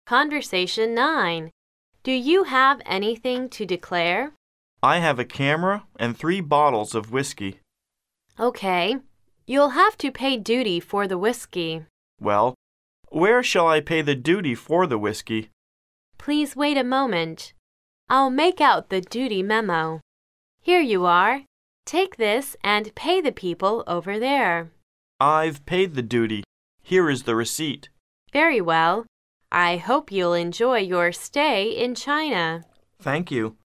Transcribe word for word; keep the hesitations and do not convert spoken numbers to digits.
Conversation nine. Do you have anything to declare? I have a camera and three bottles of whiskey. Okay. You'll have to pay duty for the whiskey. Well, where shall I pay the duty for the whiskey? Please wait a moment. I'll make out the duty memo. Here you are. Take this and pay the people over there. I've paid the duty. Here is the receipt. Very well. I hope you'll enjoy your stay in China. Thank you.